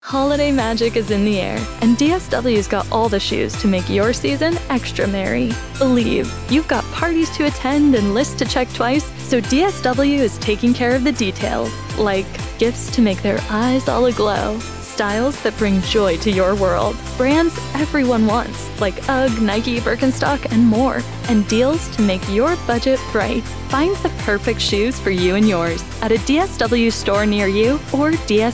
Holiday magic is in the air, and DSW's got all the shoes to make your season extra merry. Believe, you've got parties to attend and lists to check twice, so DSW is taking care of the details, like gifts to make their eyes all aglow, styles that bring joy to your world, brands everyone wants, like UGG, Nike, Birkenstock, and more, and deals to make your budget bright. Find the perfect shoes for you and yours at a DSW store near you or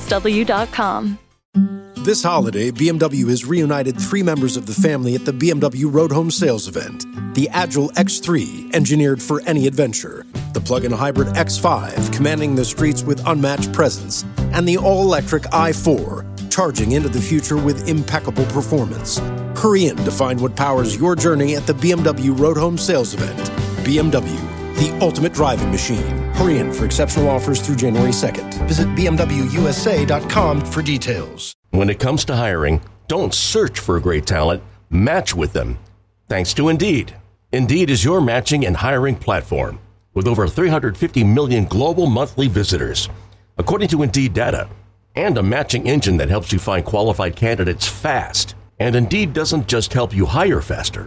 dsw.com. This holiday, BMW has reunited 3 members of the family at the BMW Road Home Sales event. The Agile X3, engineered for any adventure. The plug-in hybrid X5, commanding the streets with unmatched presence. And the all-electric i4, charging into the future with impeccable performance. Hurry in to find what powers your journey at the BMW Road Home Sales event. BMW, the ultimate driving machine. Hurry in for exceptional offers through January 2nd. Visit BMWUSA.com for details. When it comes to hiring, don't search for great talent, match with them. Thanks to Indeed. Indeed is your matching and hiring platform with over 350 million global monthly visitors, according to Indeed data, and a matching engine that helps you find qualified candidates fast. And Indeed doesn't just help you hire faster.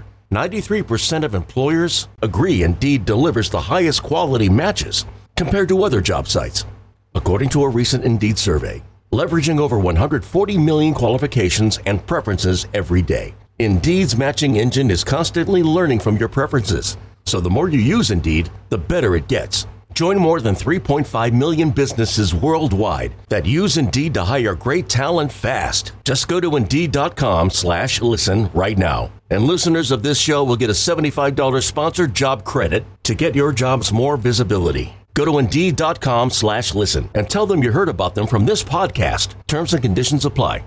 93% of employers agree Indeed delivers the highest quality matches compared to other job sites, according to a recent Indeed survey. Leveraging over 140 million qualifications and preferences every day. Indeed's matching engine is constantly learning from your preferences, so the more you use Indeed, the better it gets. Join more than 3.5 million businesses worldwide that use Indeed to hire great talent fast. Just go to Indeed.com/listen right now. And listeners of this show will get a $75 sponsored job credit to get your jobs more visibility. Go to Indeed.com/listen and tell them you heard about them from this podcast. Terms and conditions apply.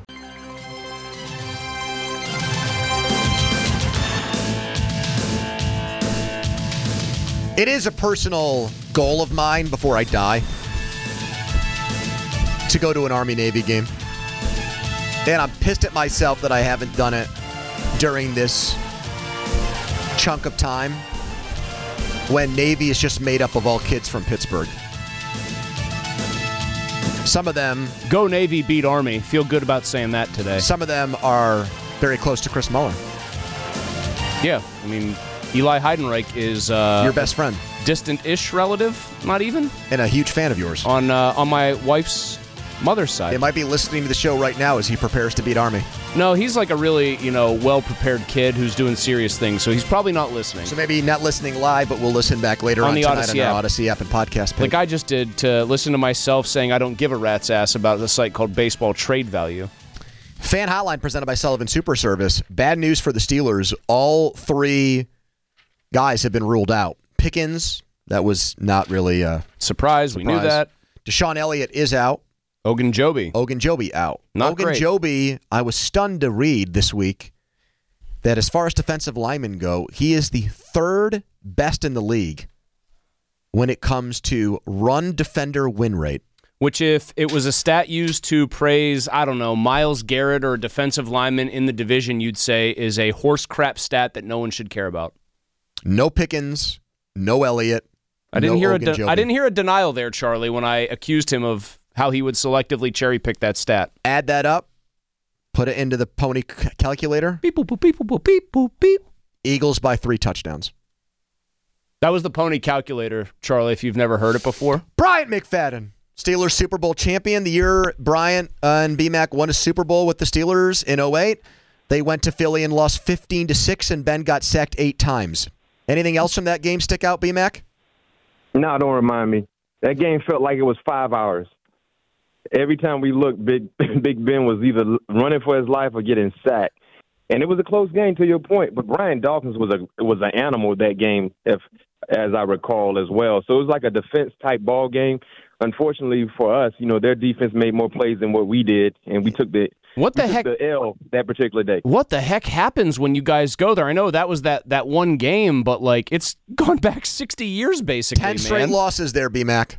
It is a personal goal of mine before I die to go to an Army-Navy game. And I'm pissed at myself that I haven't done it during this chunk of time when Navy is just made up of all kids from Pittsburgh. Some of them... Go Navy, beat Army. Feel good about saying that today. Some of them are very close to Chris Muller. Yeah, I mean, Eli Heidenreich is... your best friend. Distant-ish relative, not even. And a huge fan of yours. On my wife's mother's side. They might be listening to the show right now as he prepares to beat Army. No, he's like a really, well-prepared kid who's doing serious things, so he's probably not listening. So maybe not listening live, but we'll listen back later on the tonight Odyssey on our app. Odyssey app and podcast page. Like I just did to listen to myself saying I don't give a rat's ass about a site called Baseball Trade Value. Fan Hotline presented by Sullivan Super Service. Bad news for the Steelers. All 3 guys have been ruled out. Pickens, that was not really a surprise. We knew that. Deshaun Elliott is out. Ogunjobi out. Not great. Ogunjobi, I was stunned to read this week that as far as defensive linemen go, he is the 3rd best in the league when it comes to run defender win rate. Which if it was a stat used to praise, I don't know, Myles Garrett or a defensive lineman in the division, you'd say is a horse crap stat that no one should care about. No Pickens, no Elliott. I didn't hear a denial there, Charlie, when I accused him of how he would selectively cherry-pick that stat. Add that up. Put it into the pony calculator. Beep, boop, boop, beep, boop, boop, beep, boop, beep. Eagles by 3 touchdowns. That was the pony calculator, Charlie, if you've never heard it before. Bryant McFadden, Steelers Super Bowl champion. The year Bryant and BMAC won a Super Bowl with the Steelers in 2008. They went to Philly and lost 15-6, and Ben got sacked 8 times. Anything else from that game stick out, BMAC? No, don't remind me. That game felt like it was 5 hours. Every time we looked, Big Ben was either running for his life or getting sacked. And it was a close game, to your point. But Brian Dawkins was an animal that game, as I recall, as well. So it was like a defense-type ball game. Unfortunately for us, their defense made more plays than what we did, and we took the L that particular day. What the heck happens when you guys go there? I know that was that one game, but it's gone back 60 years basically. 10 straight losses there, BMAC.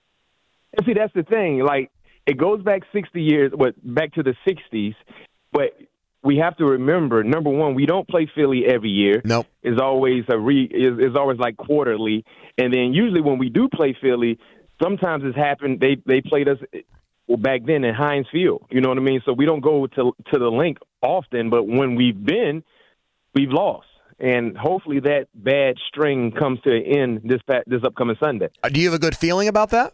And see, that's the thing. It goes back 60 years, back to the 60s, but we have to remember, number one, we don't play Philly every year. Nope. It's always it's always like quarterly, and then usually when we do play Philly, sometimes it's happened. They played us back then in Heinz Field. You know what I mean? So we don't go to the link often, but when we've been, we've lost. And hopefully that bad string comes to an end this upcoming Sunday. Do you have a good feeling about that?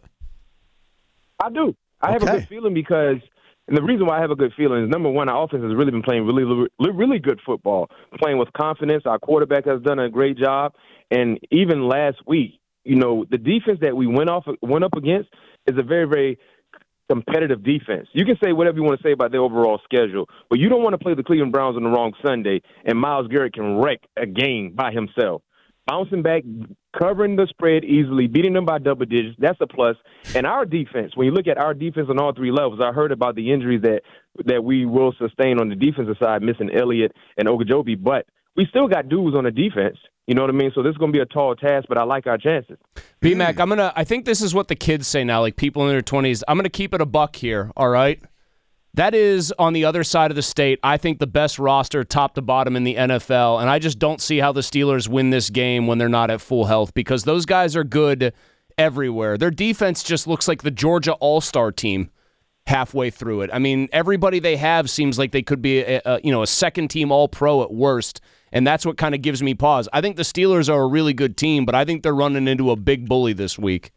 I do. I have a good feeling because and the reason why I have a good feeling is, number one, our offense has really been playing really good football, playing with confidence. Our quarterback has done a great job. And even last week, the defense that we went up against is a very, very competitive defense. You can say whatever you want to say about their overall schedule, but you don't want to play the Cleveland Browns on the wrong Sunday, and Myles Garrett can wreck a game by himself. Bouncing back, covering the spread easily, beating them by double digits, that's a plus. And our defense, when you look at our defense on all three levels, I heard about the injuries that we will sustain on the defensive side, missing Elliott and Ogunjobi, but we still got dudes on the defense. You know what I mean? So this is going to be a tall task, but I like our chances. B-Mac, I think this is what the kids say now, like people in their 20s. I'm going to keep it a buck here, all right? That is, on the other side of the state, I think the best roster top to bottom in the NFL, and I just don't see how the Steelers win this game when they're not at full health, because those guys are good everywhere. Their defense just looks like the Georgia All-Star team halfway through it. I mean, everybody they have seems like they could be a second-team All-Pro at worst, and that's what kind of gives me pause. I think the Steelers are a really good team, but I think they're running into a big bully this week.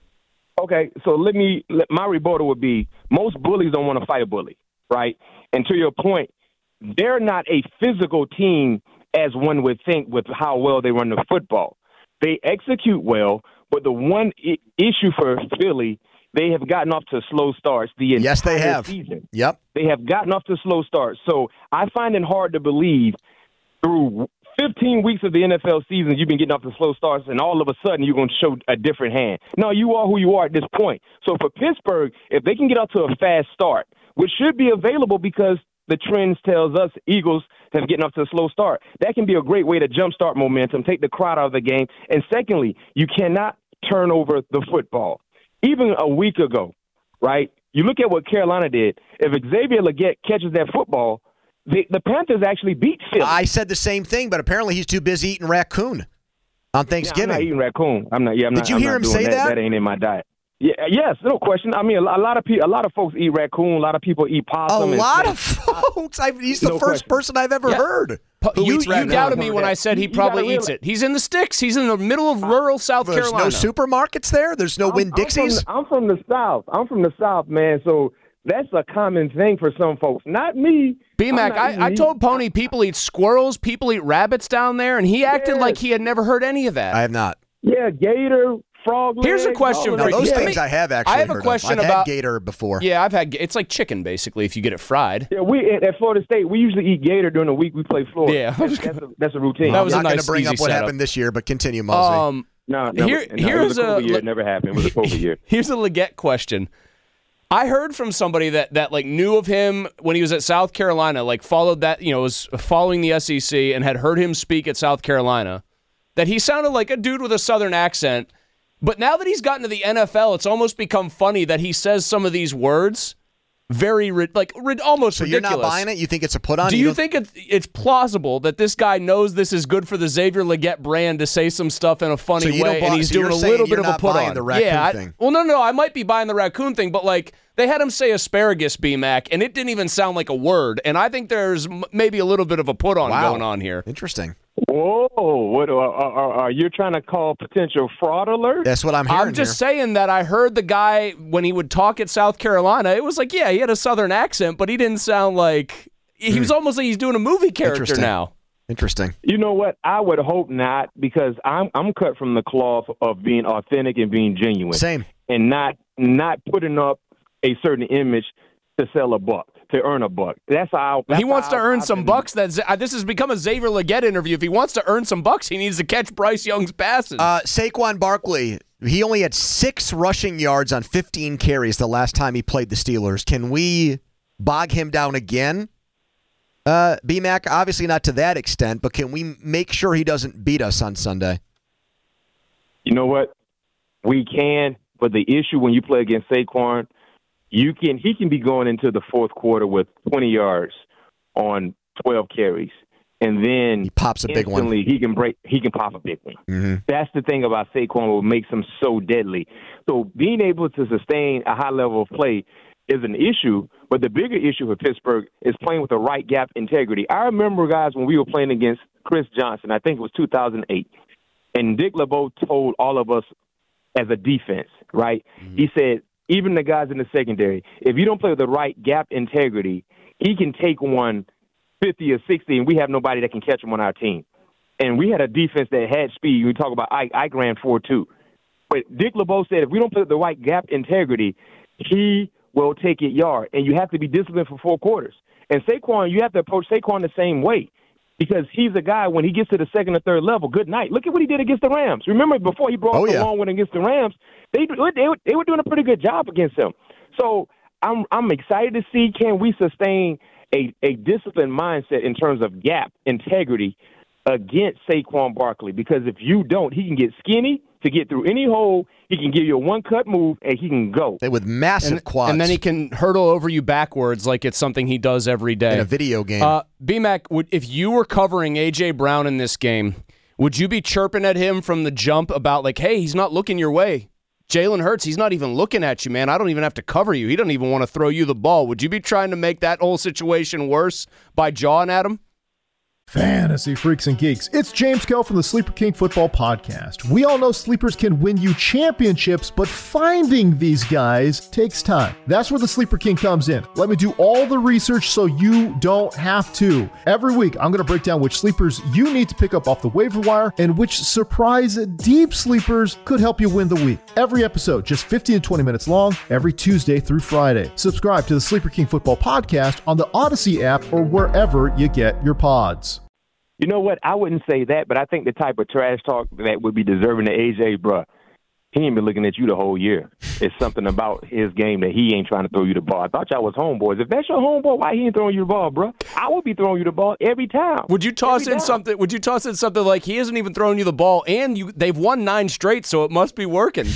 Okay, so my rebuttal would be, most bullies don't want to fight a bully, right? And to your point, they're not a physical team as one would think with how well they run the football. They execute well, but the one issue for Philly, they have gotten off to slow starts the entire season. Yep. They have gotten off to slow starts. So I find it hard to believe through 15 weeks of the NFL season, you've been getting off to slow starts, and all of a sudden you're going to show a different hand. No, you are who you are at this point. So for Pittsburgh, if they can get out to a fast start, which should be available because the trends tells us Eagles have getting off to a slow start, that can be a great way to jumpstart momentum, take the crowd out of the game. And secondly, you cannot turn over the football. Even a week ago, right, you look at what Carolina did. If Xavier Legette catches that football, the Panthers actually beat Philly. I said the same thing, but apparently he's too busy eating raccoon on Thanksgiving. Yeah, I'm not eating raccoon. I'm not. Did you hear him say that? That ain't in my diet. Yeah, yes, no question. I mean, a lot of folks eat raccoon. A lot of people eat possum. A lot of folks. He's the first person I've ever heard. You doubted me when I said he probably eats it. He's in the sticks. He's in the middle of rural South Carolina. There's no supermarkets there? There's no Winn-Dixies? I'm from the South, man, so that's a common thing for some folks. Not me. B-Mac, I told Pony people eat squirrels, people eat rabbits down there, and he acted like he had never heard any of that. I have not. Yeah, gator, frog legs. Here's a question for you. Those things I have actually heard of. I've had gator before. Yeah, it's like chicken, basically, if you get it fried. Yeah, we at Florida State, we usually eat gator during the week we play Florida. Yeah. That's a routine. That was I'm not going nice, to bring up what setup. happened this year, but continue, Mosey. No, it was a COVID year. It never happened. It was a COVID year. Here's a Legette question. I heard from somebody that like knew of him when he was at South Carolina, like followed that, was following the SEC and had heard him speak at South Carolina, that he sounded like a dude with a Southern accent. But now that he's gotten to the NFL, it's almost become funny that he says some of these words very, almost ridiculous. So you're not buying it? You think it's a put-on? Do you think it's plausible that this guy knows this is good for the Xavier Legette brand to say some stuff in a funny way, and he's doing a little bit of a put-on? The raccoon thing. No, I might be buying the raccoon thing, but they had him say asparagus, B-Mac, and it didn't even sound like a word, and I think there's maybe a little bit of a put-on going on here. Interesting. Whoa, what are you trying to call potential fraud alert? That's what I'm hearing. I'm just saying that I heard the guy, when he would talk at South Carolina, it was like, yeah, he had a Southern accent, but he didn't sound like, he was almost like he's doing a movie character now. Interesting. You know what? I would hope not, because I'm cut from the cloth of being authentic and being genuine. Same. And not putting up a certain image to sell a buck, to earn a buck. He wants to earn some bucks. This has become a Xavier Legette interview. If he wants to earn some bucks, he needs to catch Bryce Young's passes. Saquon Barkley, he only had 6 rushing yards on 15 carries the last time he played the Steelers. Can we bog him down again? B-Mac, obviously not to that extent, but can we make sure he doesn't beat us on Sunday? You know what? We can, but the issue when you play against Saquon, he can be going into the fourth quarter with 20 yards on 12 carries, and then he pops a big one. He can pop a big one. Mm-hmm. That's the thing about Saquon, what makes him so deadly. So being able to sustain a high level of play, is an issue, but the bigger issue for Pittsburgh is playing with the right gap integrity. I remember, guys, when we were playing against Chris Johnson, I think it was 2008, and Dick LeBeau told all of us as a defense, right? Mm-hmm. He said, even the guys in the secondary, if you don't play with the right gap integrity, he can take one 50 or 60, and we have nobody that can catch him on our team. And we had a defense that had speed. We talk about Ike ran 4.2. But Dick LeBeau said if we don't play with the right gap integrity, he will take it yard. And you have to be disciplined for 4 quarters. And Saquon, you have to approach Saquon the same way because he's a guy, when he gets to the second or third level, good night. Look at what he did against the Rams. Remember, before he brought the long one against the Rams, they were doing a pretty good job against him. So I'm excited to see, can we sustain a disciplined mindset in terms of gap integrity against Saquon Barkley, because if you don't, he can get skinny to get through any hole. He can give you a one-cut move, and he can go. With massive quads. And then he can hurdle over you backwards like it's something he does every day. In a video game. B-Mac, if you were covering A.J. Brown in this game, would you be chirping at him from the jump about, like, hey, he's not looking your way? Jalen Hurts, he's not even looking at you, man. I don't even have to cover you. He doesn't even want to throw you the ball. Would you be trying to make that whole situation worse by jawing at him? Fantasy freaks and geeks, it's James Kell from the Sleeper King Football Podcast. We all know sleepers can win you championships, but finding these guys takes time. That's where the Sleeper King comes in. Let me do all the research so you don't have to. Every week, I'm going to break down which sleepers you need to pick up off the waiver wire and which surprise deep sleepers could help you win the week. Every episode, just 15 to 20 minutes long, every Tuesday through Friday. Subscribe to the Sleeper King Football Podcast on the Odyssey app or wherever you get your pods. You know what? I wouldn't say that, but I think the type of trash talk that would be deserving to AJ, bruh, he ain't been looking at you the whole year. It's something about his game that he ain't trying to throw you the ball. I thought y'all was homeboys. If that's your homeboy, why he ain't throwing you the ball, bruh? I would be throwing you the ball every time. Would you toss in something? Would you toss in something like he isn't even throwing you the ball, and they've won 9 straight, so it must be working?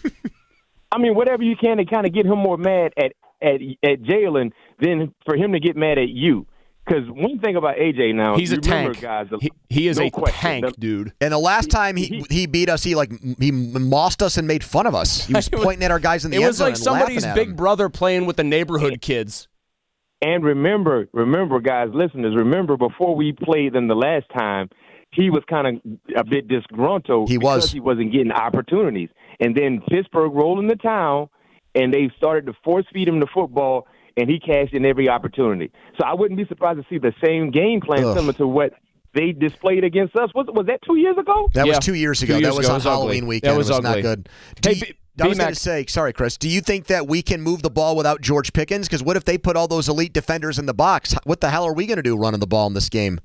I mean, whatever you can to kind of get him more mad at Jalen than for him to get mad at you. Because one thing about AJ now, he's a tank. Guys, he is a tank, dude. And the last time he beat us, he mossed us and made fun of us. He was pointing at our guys in the end zone. It was like somebody's big brother playing with the neighborhood kids. And remember, guys, listeners, remember before we played them the last time, he was kind of a bit disgruntled because he wasn't getting opportunities. And then Pittsburgh rolled into town, and they started to force feed him the football, and he cashed in every opportunity. So I wouldn't be surprised to see the same game plan similar to what they displayed against us. Was that 2 years ago? That was 2 years ago. That was on Halloween weekend. That was not good. I was going to say, sorry, Chris, do you think that we can move the ball without George Pickens? Because what if they put all those elite defenders in the box? What the hell are we going to do running the ball in this game?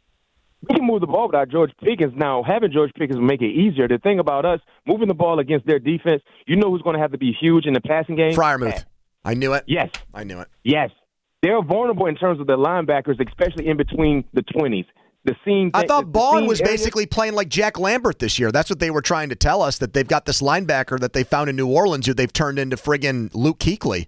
We can move the ball without George Pickens. Now, having George Pickens will make it easier. The thing about us, moving the ball against their defense, you know who's going to have to be huge in the passing game? Freiermuth. I knew it. Yes. I knew it. Yes. They're vulnerable in terms of the linebackers, especially in between the 20s. I thought Bond was basically playing like Jack Lambert this year. That's what they were trying to tell us, that they've got this linebacker that they found in New Orleans who they've turned into friggin' Luke Kuechly.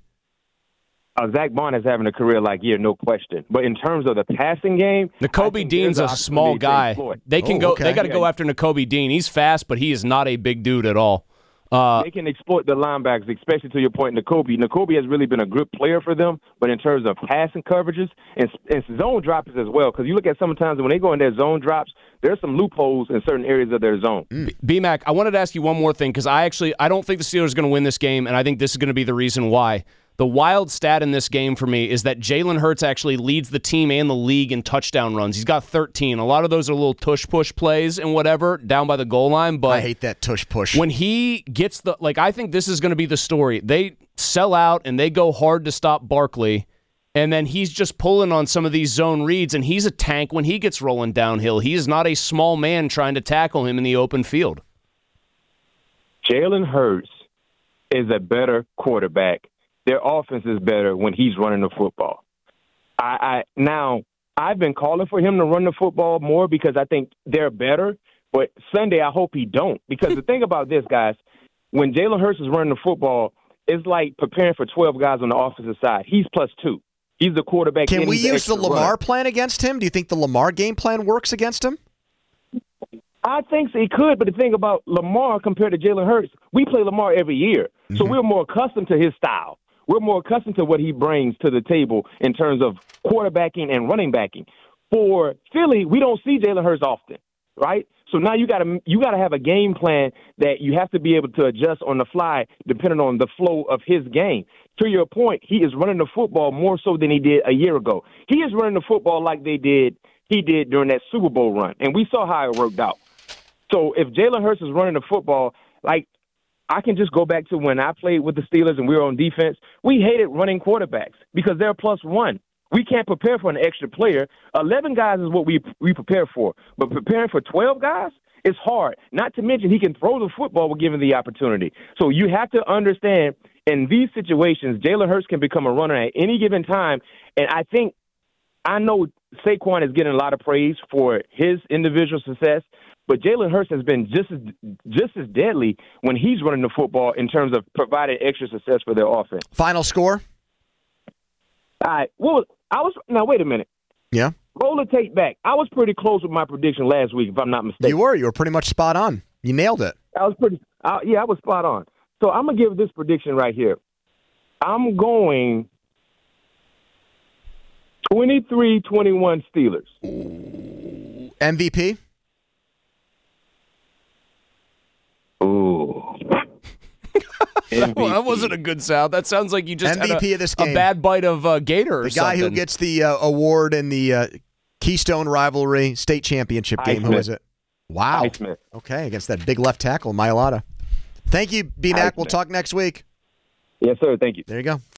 Zach Bond is having a career like year, no question. But in terms of the passing game, Nakobe Dean's a small guy. They can go. Okay. They got to go after Nakobe Dean. He's fast, but he is not a big dude at all. They can exploit the linebackers, especially to your point, Nakobe. Nakobe has really been a good player for them, but in terms of passing coverages and zone drops as well, because you look at sometimes when they go in their zone drops, there's some loopholes in certain areas of their zone. B-Mac, I wanted to ask you one more thing, because I don't think the Steelers are going to win this game, and I think this is going to be the reason why. The wild stat in this game for me is that Jalen Hurts actually leads the team and the league in touchdown runs. He's got 13. A lot of those are little tush-push plays and whatever down by the goal line. But I hate that tush-push. When he gets I think this is going to be the story. They sell out and they go hard to stop Barkley, and then he's just pulling on some of these zone reads, and he's a tank when he gets rolling downhill. He is not a small man trying to tackle him in the open field. Jalen Hurts is a better quarterback. Their offense is better when he's running the football. Now, I've been calling for him to run the football more because I think they're better. But Sunday, I hope he don't. Because the thing about this, guys, when Jalen Hurts is running the football, it's like preparing for 12 guys on the offensive side. He's +2. He's the quarterback. Can we use the Lamar plan against him? Do you think the Lamar game plan works against him? I think so, he could, but the thing about Lamar compared to Jalen Hurts, we play Lamar every year. So we're more accustomed to his style. We're more accustomed to what he brings to the table in terms of quarterbacking and running backing. For Philly, we don't see Jalen Hurts often, right? So now you got to have a game plan that you have to be able to adjust on the fly depending on the flow of his game. To your point, he is running the football more so than he did a year ago. He is running the football like he did during that Super Bowl run, and we saw how it worked out. So if Jalen Hurts is running the football, like I can just go back to when I played with the Steelers and we were on defense, we hated running quarterbacks because they're +1. We can't prepare for an extra player. 11 guys is what we prepare for. But preparing for 12 guys is hard. Not to mention he can throw the football when given the opportunity. So you have to understand in these situations, Jalen Hurts can become a runner at any given time. And I know Saquon is getting a lot of praise for his individual success, but Jalen Hurts has been just as deadly when he's running the football in terms of providing extra success for their offense. Final score? All right. Well, now wait a minute. Yeah. Roll the tape back. I was pretty close with my prediction last week, if I'm not mistaken. You were pretty much spot on. You nailed it. I was spot on. So I'm gonna give this prediction right here. I'm going 23-21 Steelers. MVP? Ooh. Well, that wasn't a good sound. That sounds like you just MVP had of this game. a bad bite of gator or the guy something. who gets the award in the Keystone Rivalry state championship game. Who is it? Wow. Highsmith. Okay, against that big left tackle, Mailata. Thank you, B-Mac. We'll talk next week. Yes, sir. Thank you. There you go.